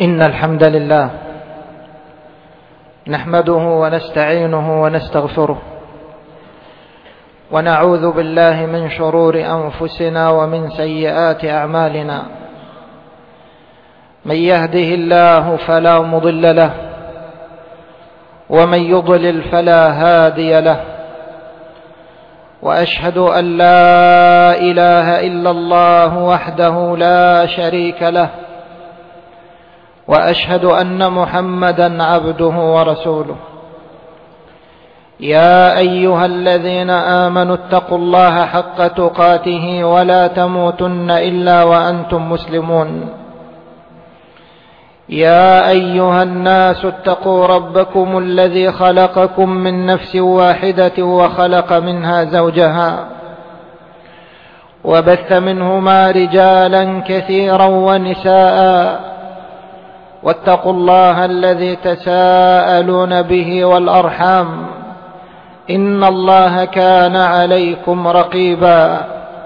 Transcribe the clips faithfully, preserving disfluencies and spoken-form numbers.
إن الحمد لله نحمده ونستعينه ونستغفره ونعوذ بالله من شرور أنفسنا ومن سيئات أعمالنا. من يهده الله فلا مضل له ومن يضلل فلا هادي له، وأشهد أن لا إله إلا الله وحده لا شريك له، وأشهد أن محمدا عبده ورسوله. يا أيها الذين آمنوا اتقوا الله حق تقاته ولا تموتن إلا وأنتم مسلمون. يا أيها الناس اتقوا ربكم الذي خلقكم من نفس واحدة وخلق منها زوجها وبث منهما رجالا كثيرا ونساء، واتقوا الله الذي تساءلون به والأرحام، إن الله كان عليكم رقيبا.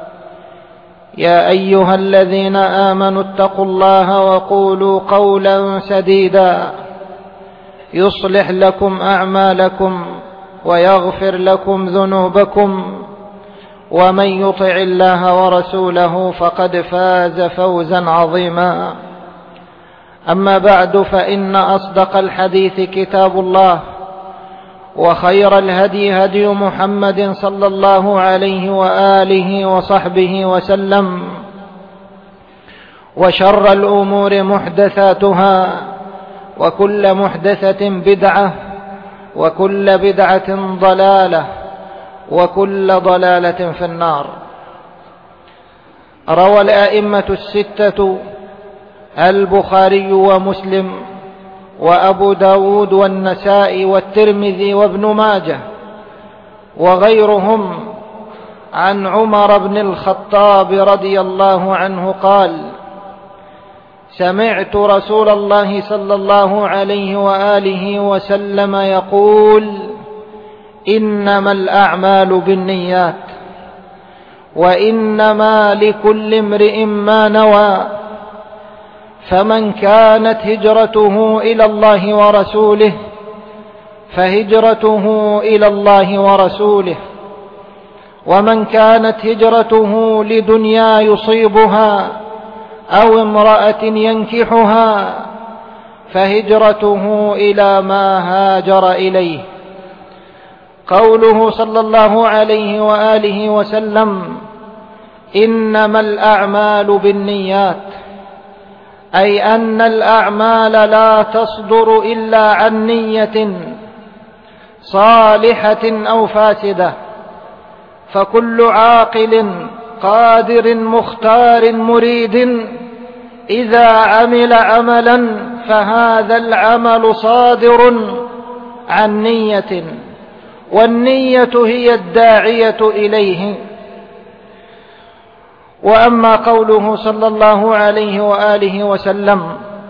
يا أيها الذين آمنوا اتقوا الله وقولوا قولا سديدا يصلح لكم أعمالكم ويغفر لكم ذنوبكم، ومن يطع الله ورسوله فقد فاز فوزا عظيما. أما بعد، فإن أصدق الحديث كتاب الله، وخير الهدي هدي محمد صلى الله عليه وآله وصحبه وسلم، وشر الأمور محدثاتها، وكل محدثة بدعة، وكل بدعة ضلالة، وكل ضلالة في النار. روى الأئمة الستة البخاري ومسلم وأبو داود والنسائي والترمذي وابن ماجه وغيرهم عن عمر بن الخطاب رضي الله عنه قال: سمعت رسول الله صلى الله عليه وآله وسلم يقول: إنما الأعمال بالنيات، وإنما لكل امرئ ما نوى، فمن كانت هجرته إلى الله ورسوله فهجرته إلى الله ورسوله، ومن كانت هجرته لدنيا يصيبها أو امرأة ينكحها فهجرته إلى ما هاجر إليه. قوله صلى الله عليه وآله وسلم: إنما الأعمال بالنيات، أي أن الأعمال لا تصدر إلا عن نية صالحة أو فاسدة، فكل عاقل قادر مختار مريد إذا عمل عملا فهذا العمل صادر عن نية، والنية هي الداعية إليه. وأما قوله صلى الله عليه وآله وسلم: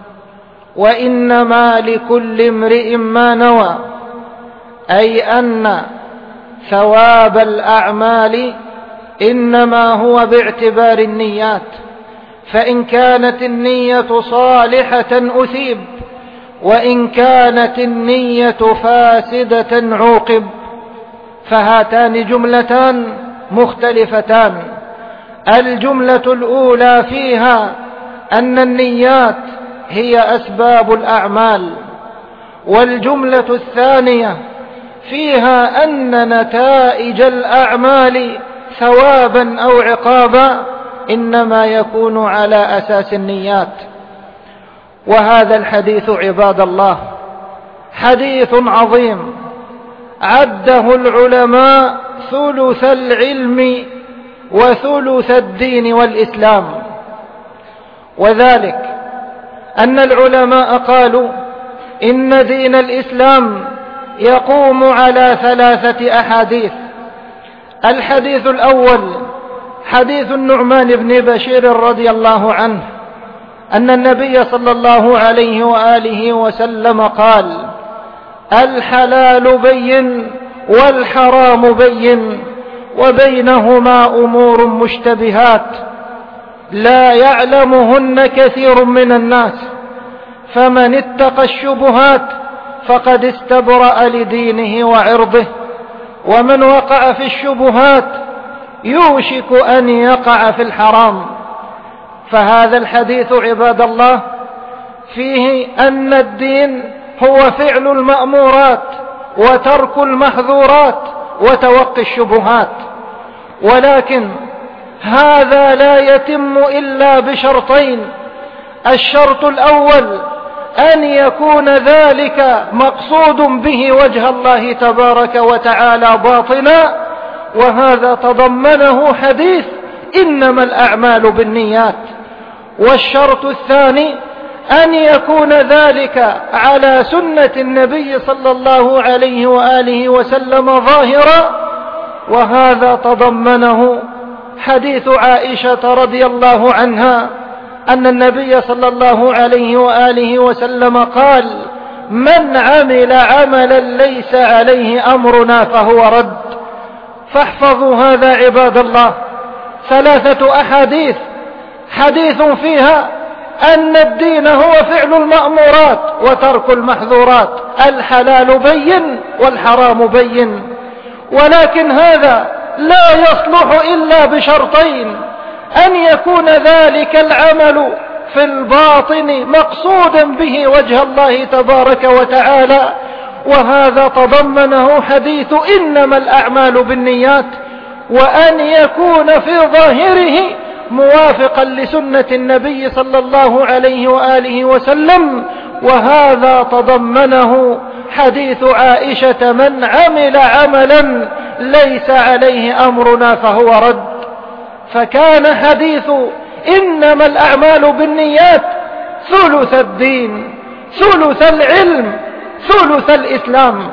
وإنما لكل امرئ ما نوى، أي أن ثواب الأعمال إنما هو باعتبار النيات، فإن كانت النية صالحة أثيب، وإن كانت النية فاسدة عوقب، فهاتان جملتان مختلفتان. الجملة الأولى فيها أن النيات هي أسباب الأعمال، والجملة الثانية فيها أن نتائج الأعمال ثوابا أو عقابا إنما يكون على أساس النيات. وهذا الحديث عباد الله حديث عظيم عده العلماء ثلث العلم وثلث الدين والإسلام، وذلك أن العلماء قالوا إن دين الإسلام يقوم على ثلاثة أحاديث. الحديث الأول حديث النعمان بن بشير رضي الله عنه أن النبي صلى الله عليه وآله وسلم قال: الحلال بين والحرام بين وبينهما أمور مشتبهات لا يعلمهن كثير من الناس، فمن اتقى الشبهات فقد استبرأ لدينه وعرضه، ومن وقع في الشبهات يوشك أن يقع في الحرام. فهذا الحديث عباد الله فيه أن الدين هو فعل المأمورات وترك المحظورات وتوقي الشبهات، ولكن هذا لا يتم إلا بشرطين. الشرط الأول أن يكون ذلك مقصود به وجه الله تبارك وتعالى باطنا، وهذا تضمنه حديث إنما الأعمال بالنيات. والشرط الثاني أن يكون ذلك على سنة النبي صلى الله عليه وآله وسلم ظاهرا، وهذا تضمنه حديث عائشة رضي الله عنها أن النبي صلى الله عليه وآله وسلم قال: من عمل عملا ليس عليه أمرنا فهو رد. فاحفظوا هذا عباد الله، ثلاثة أحاديث، حديث فيها أن الدين هو فعل المأمورات وترك المحظورات، الحلال بين والحرام بين، ولكن هذا لا يصلح إلا بشرطين: أن يكون ذلك العمل في الباطن مقصودا به وجه الله تبارك وتعالى، وهذا تضمنه حديث إنما الأعمال بالنيات، وأن يكون في ظاهره موافقا لسنة النبي صلى الله عليه وآله وسلم، وهذا تضمنه حديث عائشة: من عمل عملا ليس عليه أمرنا فهو رد. فكان حديث إنما الأعمال بالنيات ثلث الدين، ثلث العلم، ثلث الإسلام.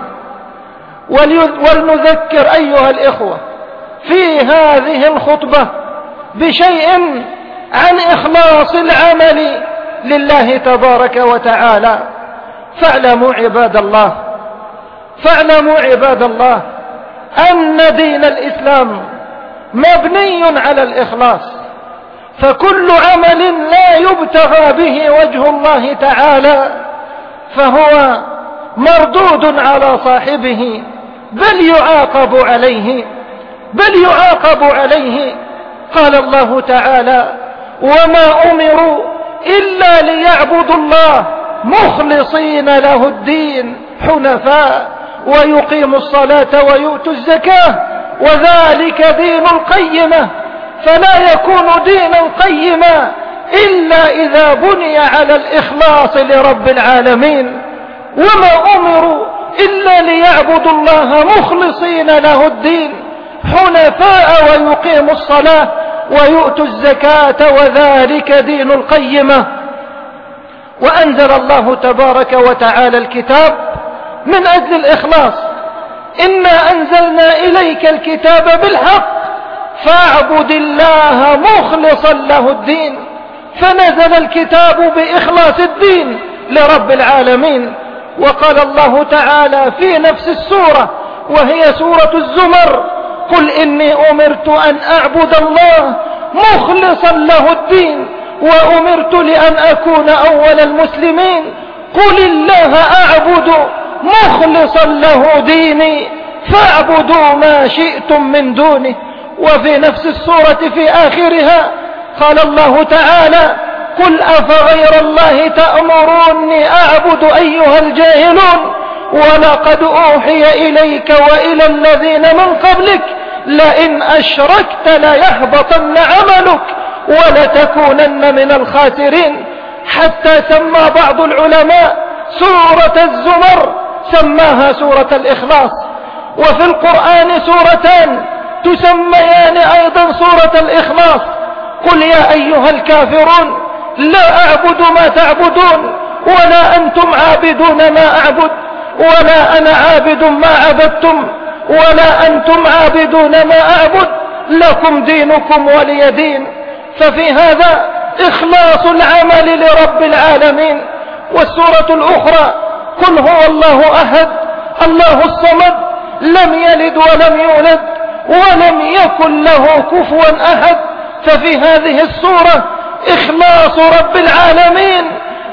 ولنذكر أيها الإخوة في هذه الخطبة بشيء عن إخلاص العمل لله تبارك وتعالى. فاعلموا عباد الله فاعلموا عباد الله أن دين الإسلام مبني على الإخلاص، فكل عمل لا يبتغى به وجه الله تعالى فهو مردود على صاحبه، بل يعاقب عليه بل يعاقب عليه قال الله تعالى: وما أمروا إلا ليعبدوا الله مخلصين له الدين حنفاء ويقيموا الصلاة ويؤتوا الزكاة وذلك دين القيمة. فلا يكون دينا قيما إلا إذا بني على الإخلاص لرب العالمين. وما أمروا إلا ليعبدوا الله مخلصين له الدين حنفاء ويقيموا الصلاة ويؤتوا الزكاة وذلك دين القيمة. وأنزل الله تبارك وتعالى الكتاب من أجل الإخلاص: إنا أنزلنا إليك الكتاب بالحق فاعبد الله مخلصا له الدين. فنزل الكتاب بإخلاص الدين لرب العالمين. وقال الله تعالى في نفس السورة وهي سورة الزمر: قل إني أمرت أن أعبد الله مخلصا له الدين وأمرت لأن أكون أول المسلمين. قل الله أعبد مخلصا له ديني فاعبدوا ما شئتم من دونه. وفي نفس السورة في آخرها قال الله تعالى: قل أفغير الله تأمروني أعبد أيها الجاهلون ولقد أوحي إليك وإلى الذين من قبلك لئن أشركت ليحبطن عملك ولتكونن من الخاسرين. حتى سمى بعض العلماء سورة الزمر سماها سورة الإخلاص. وفي القرآن سورتان تسميان أيضا سورة الإخلاص: قل يا أيها الكافرون لا أعبد ما تعبدون ولا أنتم عابدون ما أعبد ولا أنا عابد ما عبدتم ولا أنتم عابدون ما أعبد لكم دينكم ولي دين. ففي هذا إخلاص العمل لرب العالمين. والسورة الأخرى: قل هو الله أحد الله الصمد لم يلد ولم يولد ولم يكن له كفوا أحد. ففي هذه السورة إخلاص رب العالمين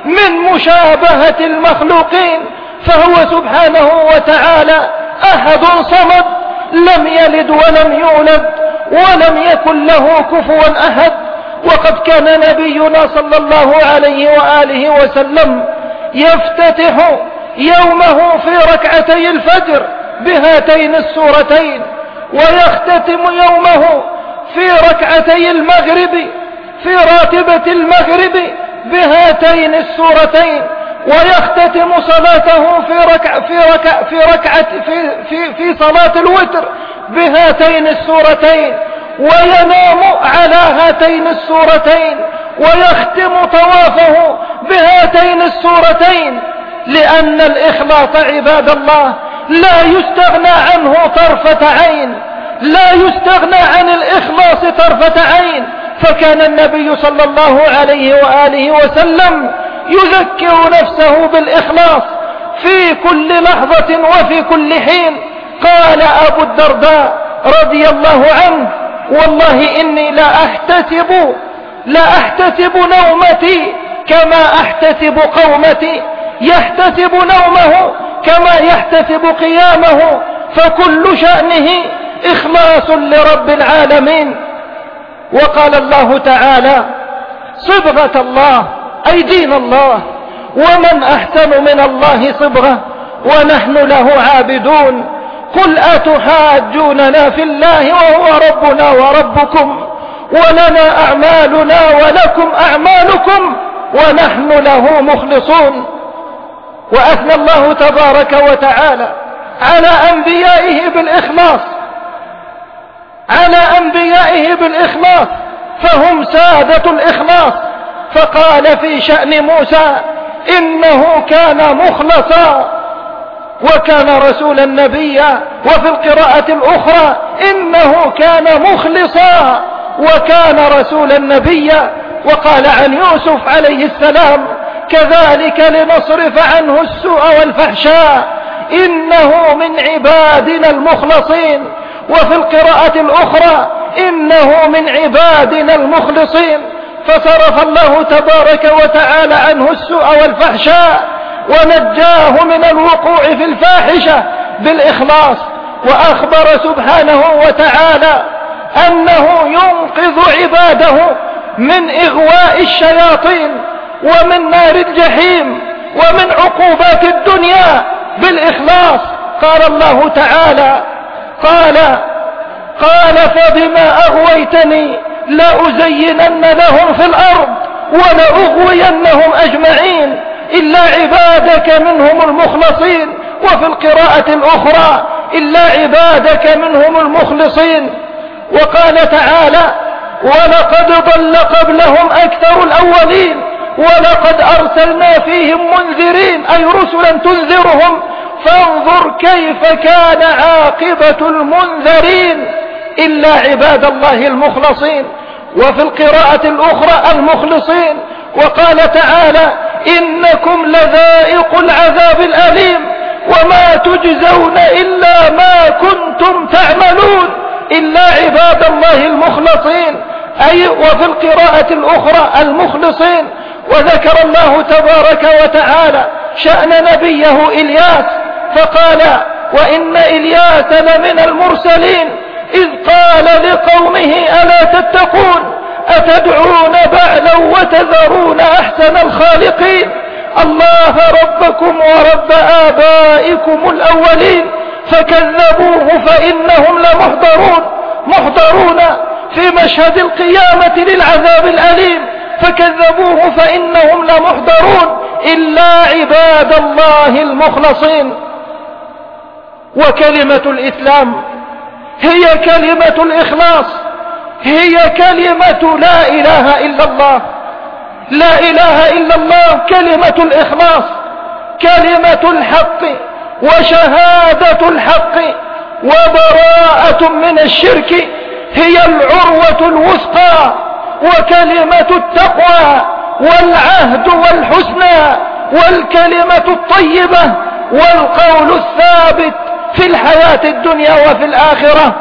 من مشابهة المخلوقين، فهو سبحانه وتعالى أحد صمد، لم يلد ولم يولد ولم يكن له كفوا أحد. وقد كان نبينا صلى الله عليه وآله وسلم يفتتح يومه في ركعتي الفجر بهاتين السورتين، ويختتم يومه في ركعتي المغرب في راتبة المغرب بهاتين السورتين، ويختتم صلاته في ركع في ركع في ركعة في في في صلاة الوتر بهاتين السورتين، وينام على هاتين السورتين، ويختم طوافه بهاتين السورتين، لأن الإخلاص عباد الله لا يستغنى عنه طرفة عين، لا يستغنى عن الإخلاص طرفة عين. فكان النبي صلى الله عليه وآله وسلم يذكر نفسه بالإخلاص في كل لحظة وفي كل حين. قال أبو الدرداء رضي الله عنه: والله إني لا أحتسب لا أحتسب نومتي كما أحتسب قومتي، يحتسب نومه كما يحتسب قيامه، فكل شأنه إخلاص لرب العالمين. وقال الله تعالى: صبغة الله، أي دين الله، ومن أحسن من الله صبغة ونحن له عابدون. قل أتحاجوننا في الله وهو ربنا وربكم، ولنا أعمالنا ولكم أعمالكم ونحن له مخلصون. وأثنى الله تبارك وتعالى على أنبيائه بالإخلاص على أنبيائه بالإخلاص فهم سادة الإخلاص. فقال في شأن موسى: إنه كان مخلصا وكان رسولا نبيا. وفي القراءة الأخرى: إنه كان مخلصا وكان رسولا نبيا. وقال عن يوسف عليه السلام: كذلك لنصرف عنه السوء والفحشاء إنه من عبادنا المخلصين. وفي القراءة الأخرى: إنه من عبادنا المخلصين. فصرف الله تبارك وتعالى عنه السوء والفحشاء ونجاه من الوقوع في الفاحشة بالإخلاص. وأخبر سبحانه وتعالى أنه ينقذ عباده من إغواء الشياطين ومن نار الجحيم ومن عقوبات الدنيا بالإخلاص. قال الله تعالى: قال قال فبما أغويتني لأزينن لهم في الأرض ولأغوينهم أجمعين إلا عبادك منهم المخلصين. وفي القراءة الأخرى: إلا عبادك منهم المخلصين. وقال تعالى: ولقد ضل قبلهم أكثر الأولين ولقد أرسلنا فيهم منذرين، أي رسلا تنذرهم، فانظر كيف كان عاقبة المنذرين إلا عباد الله المخلصين. وفي القراءة الأخرى: المخلصين. وقال تعالى: إنكم لذائق العذاب الأليم وما تجزون إلا ما كنتم تعملون إلا عباد الله المخلصين، أي وفي القراءة الأخرى: المخلصين. وذكر الله تبارك وتعالى شأن نبيه إلياس فقال: وإن إلياس لمن المرسلين إذ قال لقومه ألا تتقون أتدعون بعلا وتذرون أحسن الخالقين الله ربكم ورب آبائكم الأولين فكذبوه فإنهم لمحضرون محضرون في مشهد القيامة للعذاب الأليم، فكذبوه فإنهم لمحضرون إلا عباد الله المخلصين. وكلمة الإسلام هي كلمة الإخلاص، هي كلمة لا إله إلا الله. لا إله إلا الله كلمة الإخلاص، كلمة الحق وشهادة الحق وبراءة من الشرك، هي العروة الوثقى وكلمة التقوى والعهد والحسنى والكلمة الطيبة والقول الثابت في الحياة الدنيا وفي الآخرة.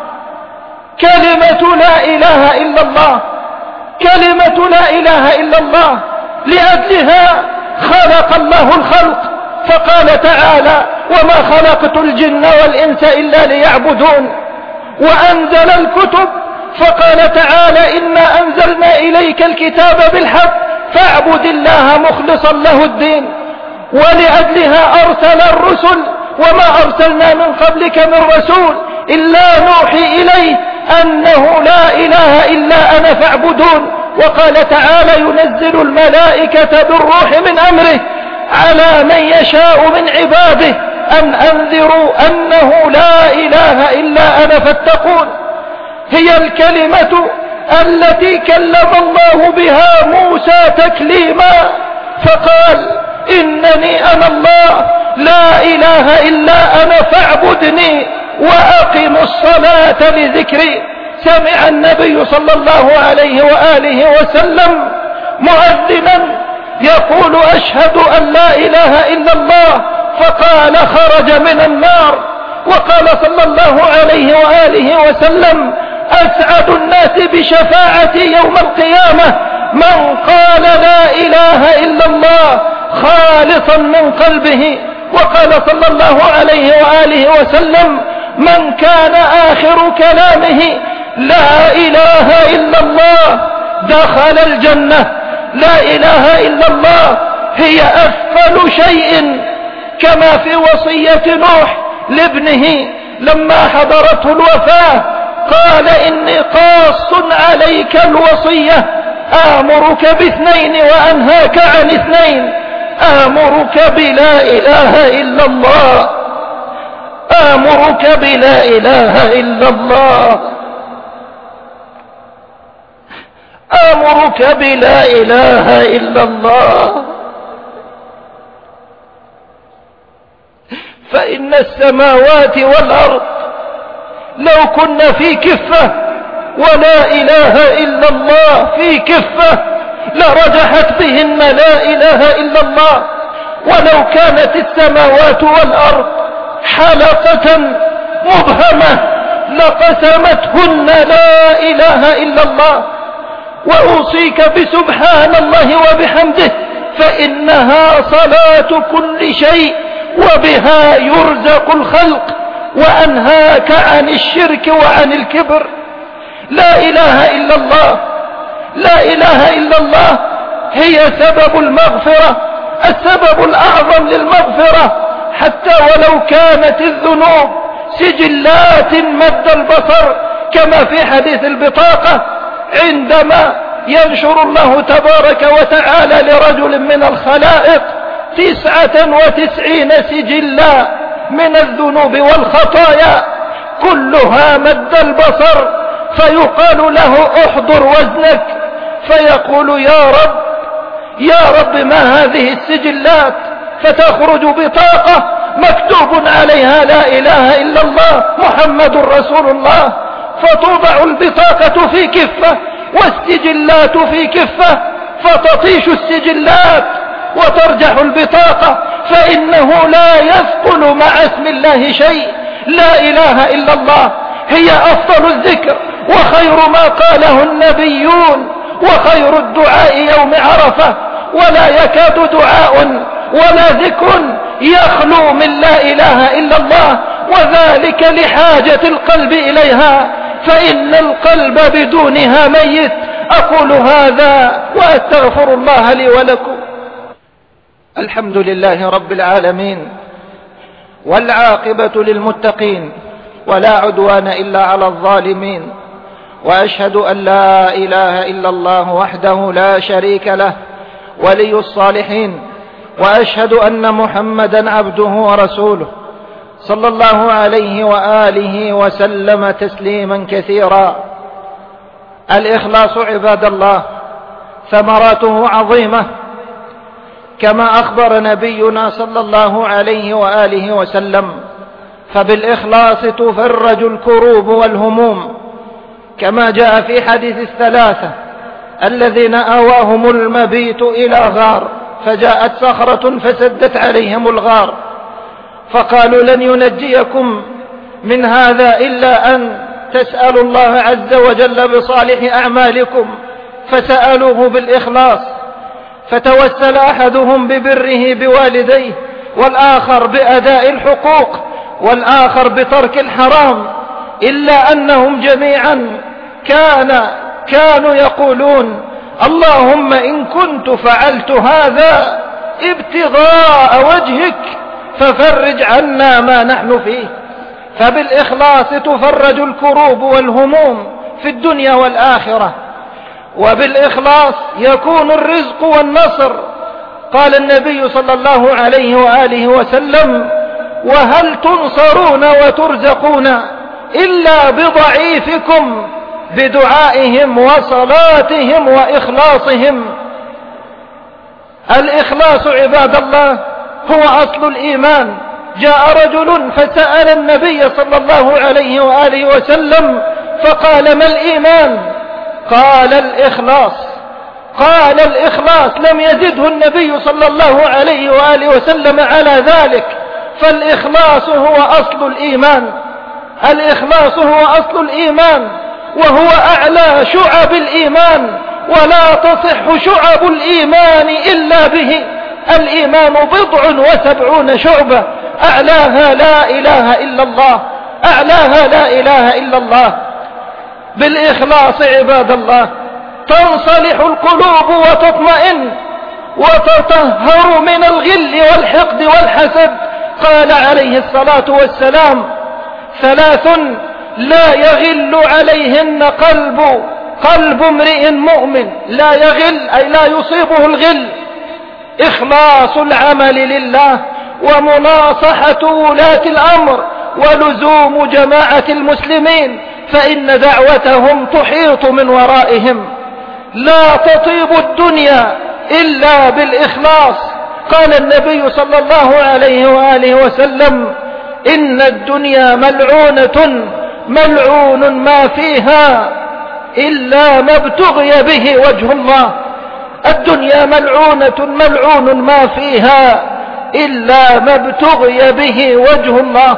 كلمة لا إله إلا الله، كلمة لا إله إلا الله، لأجلها خلق الله الخلق فقال تعالى وما خلقت الجن والإنس إلا ليعبدون، وأنزل الكتب فقال تعالى إنا أنزلنا إليك الكتاب بالحق فاعبد الله مخلصا له الدين، ولأجلها أرسل الرسل وما أرسلنا من قبلك من رسول إلا نوحي إليه أنه لا إله إلا أنا فاعبدون. وقال تعالى ينزل الملائكة بالروح من أمره على من يشاء من عباده أن أنذروا أنه لا إله إلا أنا فاتقون. هي الكلمة التي كلم الله بها موسى تكليما فقال إنني أنا الله لا إله إلا أنا فاعبدني وأقم الصلاة لذكري. سمع النبي صلى الله عليه وآله وسلم مؤذنا يقول أشهد أن لا إله إلا الله فقال خرج من النار. وقال صلى الله عليه وآله وسلم أسعد الناس بشفاعتي يوم القيامة من قال لا إله إلا الله خالصا من قلبه. وقال صلى الله عليه وآله وسلم من كان آخر كلامه لا إله إلا الله دخل الجنة. لا إله إلا الله هي أثقل شيء، كما في وصية نوح لابنه لما حضرته الوفاة قال إني قاص عليك الوصية آمرك باثنين وأنهاك عن اثنين، آمرك بلا إله إلا الله، آمرك بلا إله إلا الله، آمرك بلا إله إلا الله. فإن السماوات والأرض لو كن في كفة ولا إله إلا الله في كفة لرجحت بهن لا إله إلا الله. ولو كانت السماوات والأرض حلقة مبهمة لقسمتهن لا إله إلا الله. وأوصيك بسبحان الله وبحمده فإنها صلاة كل شيء وبها يرزق الخلق، وأنهاك عن الشرك وعن الكبر. لا إله إلا الله، لا إله إلا الله هي سبب المغفرة، السبب الأعظم للمغفرة، حتى ولو كانت الذنوب سجلات مد البصر، كما في حديث البطاقة عندما ينشر الله تبارك وتعالى لرجل من الخلائق تسعة وتسعين سجلا من الذنوب والخطايا كلها مد البصر، فيقال له احضر وزنك فيقول يا رب يا رب ما هذه السجلات، فتخرج بطاقة مكتوب عليها لا إله إلا الله محمد رسول الله، فتوضع البطاقة في كفة والسجلات في كفة، فتطيش السجلات وترجح البطاقة، فإنه لا يثقل مع اسم الله شيء. لا إله إلا الله هي أفضل الذكر وخير ما قاله النبيون وخير الدعاء يوم عرفة، ولا يكاد دعاء ولا ذكر يخلو من لا إله إلا الله، وذلك لحاجة القلب إليها، فإن القلب بدونها ميت. أقول هذا وأستغفر الله لي ولكم. الحمد لله رب العالمين، والعاقبة للمتقين، ولا عدوان إلا على الظالمين، وأشهد أن لا إله إلا الله وحده لا شريك له ولي الصالحين، وأشهد أن محمدا عبده ورسوله صلى الله عليه وآله وسلم تسليما كثيرا. الإخلاص عباد الله ثمراته عظيمة، كما أخبر نبينا صلى الله عليه وآله وسلم، فبالإخلاص تفرج الكروب والهموم، كما جاء في حديث الثلاثة الذين آواهم المبيت إلى غار فجاءت صخرة فسدت عليهم الغار، فقالوا لن ينجيكم من هذا إلا أن تسألوا الله عز وجل بصالح أعمالكم، فسألوه بالإخلاص، فتوسل أحدهم ببره بوالديه، والآخر بأداء الحقوق، والآخر بترك الحرام، إلا أنهم جميعا كان كانوا يقولون: اللهم إن كنت فعلت هذا ابتغاء وجهك ففرج عنا ما نحن فيه. فبالإخلاص تفرج الكروب والهموم في الدنيا والآخرة، وبالإخلاص يكون الرزق والنصر. قال النبي صلى الله عليه وآله وسلم: وهل تنصرون وترزقون إلا بضعيفكم بدعائهم وصلاتهم وإخلاصهم. الإخلاص عباد الله هو أصل الإيمان. جاء رجل فسأل النبي صلى الله عليه وآله وسلم فقال: ما الإيمان؟ قال: الإخلاص. قال: الإخلاص. لم يزده النبي صلى الله عليه وآله وسلم على ذلك، فالإخلاص هو أصل الإيمان. الإخلاص هو أصل الإيمان، وهو أعلى شعب الإيمان، ولا تصح شعب الإيمان إلا به. الإيمان بضع وسبعون شعبة، أعلاها لا إله إلا الله، أعلاها لا إله إلا الله. بالإخلاص عباد الله تنصلح القلوب وتطمئن وتطهر من الغل والحقد والحسد. قال عليه الصلاة والسلام: ثلاث لا يغل عليهن قلب قلب امرئ مؤمن. لا يغل أي لا يصيبه الغل: إخلاص العمل لله، ومناصحة ولاة الأمر، ولزوم جماعة المسلمين، فإن دعوتهم تحيط من ورائهم. لا تطيب الدنيا إلا بالإخلاص. قال النبي صلى الله عليه وآله وسلم: إن الدنيا ملعونة ملعون ما فيها إلا ما ابتغي به وجه الله. الدنيا ملعونة ملعون ما فيها إلا ما ابتغي به وجه الله.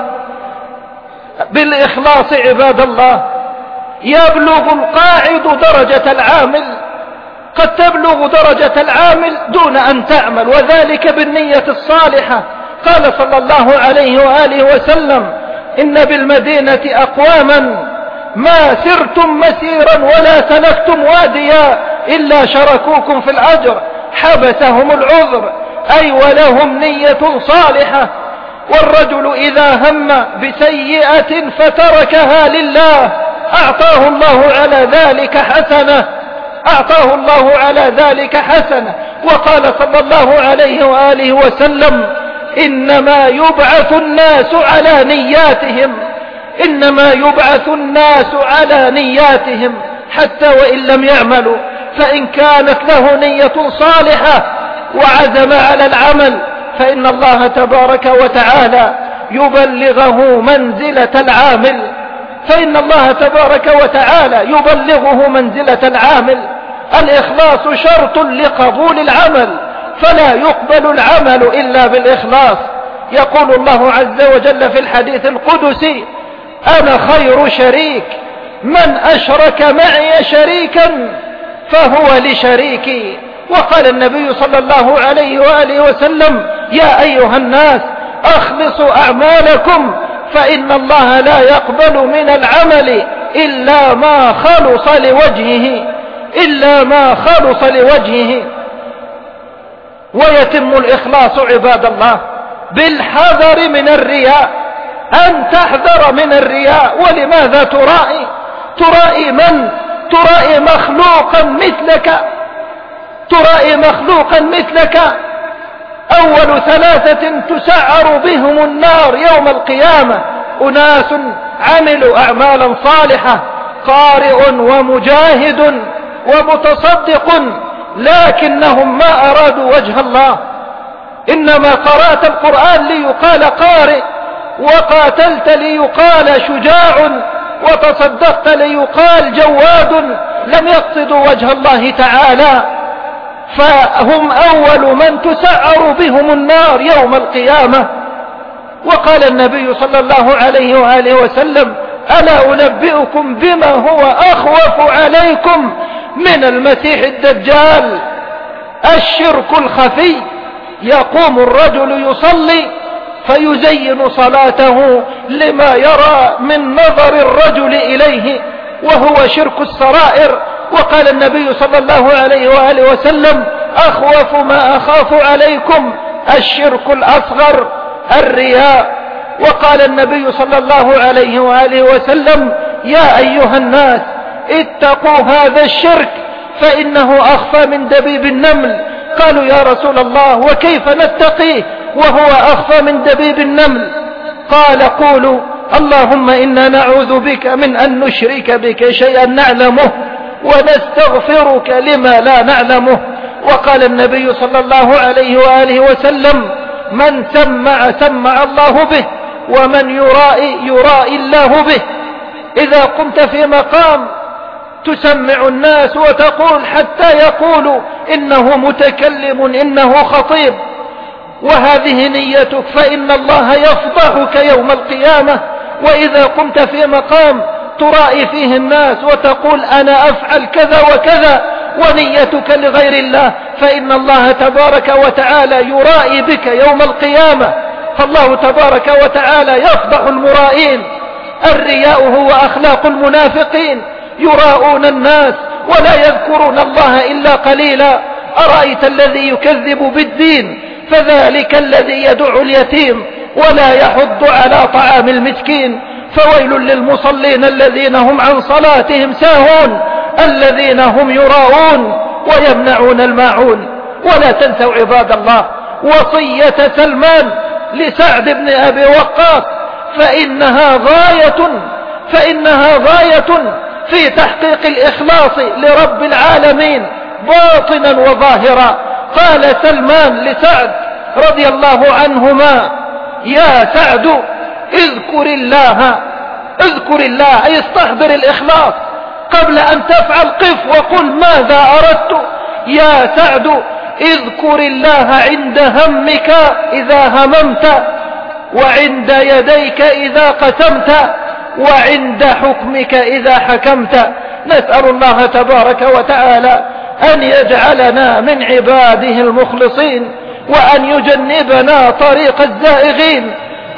بالإخلاص عباد الله يبلغ القاعد درجة العامل. قد تبلغ درجة العامل دون أن تعمل، وذلك بالنية الصالحة. قال صلى الله عليه وآله وسلم: إن بالمدينة أقواما ما سرتم مسيرا ولا سلكتم واديا إلا شركوكم في الأجر، حبسهم العذر، أي ولهم نية صالحة. والرجل إذا هم بسيئة فتركها لله أعطاه الله على ذلك حسنة، أعطاه الله على ذلك حسنة. وقال صلى الله عليه وآله وسلم: إنما يبعث الناس على نياتهم، إنما يبعث الناس على نياتهم حتى وإن لم يعملوا. فإن كانت له نية صالحة وعزم على العمل فإن الله تبارك وتعالى يبلغه منزلة العامل، فإن الله تبارك وتعالى يبلغه منزلة العامل. الإخلاص شرط لقبول العمل، فلا يقبل العمل إلا بالإخلاص. يقول الله عز وجل في الحديث القدسي: أنا خير شريك، من أشرك معي شريكا فهو لشريكي. وقال النبي صلى الله عليه وآله وسلم: يا أيها الناس أخلصوا أعمالكم فإن الله لا يقبل من العمل إلا ما خلص لوجهه، إلا ما خلص لوجهه. ويتم الإخلاص عباد الله بالحذر من الرياء، أن تحذر من الرياء. ولماذا ترائي؟ ترائي من؟ ترائي مخلوقا مثلك، ترائي مخلوقا مثلك. أول ثلاثة تسعر بهم النار يوم القيامة: أناس عملوا أعمالا صالحة، قارئ ومجاهد ومتصدق، لكنهم ما أرادوا وجه الله. إنما قرأت القرآن ليقال قارئ، وقاتلت ليقال شجاع، وتصدقت ليقال جواد، لم يقصدوا وجه الله تعالى، فهم أول من تسعر بهم النار يوم القيامة. وقال النبي صلى الله عليه وآله وسلم: ألا أنبئكم بما هو أخوف عليكم من المسيح الدجال؟ الشرك الخفي. يقوم الرجل يصلي فيزين صلاته لما يرى من نظر الرجل إليه، وهو شرك السرائر. وقال النبي صلى الله عليه وآله وسلم: أخوف ما أخاف عليكم الشرك الأصغر الرياء. وقال النبي صلى الله عليه وآله وسلم: يا أيها الناس اتقوا هذا الشرك فإنه أخفى من دبيب النمل. قالوا: يا رسول الله وكيف نتقيه وهو أخفى من دبيب النمل؟ قال: قولوا: اللهم إنا نعوذ بك من أن نشرك بك شيئا نعلمه ونستغفرك لما لا نعلمه. وقال النبي صلى الله عليه وآله وسلم: من سمع سمع الله به، ومن يرائي يرائي الله به. إذا قمت في مقام تسمع الناس وتقول حتى يقولوا إنه متكلم إنه خطيب، وهذه نيتك، فإن الله يفضحك يوم القيامة. وإذا قمت في مقام ترائي فيه الناس وتقول أنا أفعل كذا وكذا ونيتك لغير الله، فإن الله تبارك وتعالى يرائي بك يوم القيامة. فالله تبارك وتعالى يفضح المرائين. الرياء هو أخلاق المنافقين، يراءون الناس ولا يذكرون الله إلا قليلا. أرأيت الذي يكذب بالدين فذلك الذي يدع اليتيم ولا يحض على طعام المسكين. فويل للمصلين الذين هم عن صلاتهم ساهون، الذين هم يراءون ويمنعون الماعون. ولا تنسوا عباد الله وصية سلمان لسعد بن أبي وقاص، فإنها غاية فإنها غاية في تحقيق الإخلاص لرب العالمين باطنا وظاهرا. قال سلمان لسعد رضي الله عنهما: يا سعد اذكر الله اذكر الله، أي استحضر الإخلاص قبل أن تفعل. قف وقل ماذا أردت. يا سعد اذكر الله عند همك إذا هممت، وعند يديك إذا قسمت، وعند حكمك إذا حكمت. نسأل الله تبارك وتعالى أن يجعلنا من عباده المخلصين، وأن يجنبنا طريق الزائغين.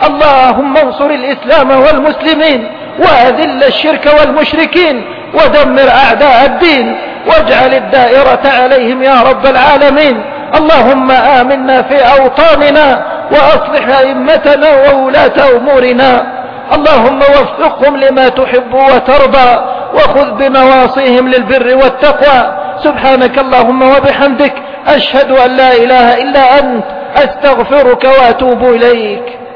اللهم انصر الإسلام والمسلمين، وأذل الشرك والمشركين، ودمر أعداء الدين، واجعل الدائرة عليهم يا رب العالمين. اللهم آمنا في أوطاننا، وأصلح أئمتنا وولاة أمورنا. اللهم وفقهم لما تحب وترضى، وخذ بنواصيهم للبر والتقوى. سبحانك اللهم وبحمدك، أشهد أن لا إله إلا أنت، أستغفرك وأتوب إليك.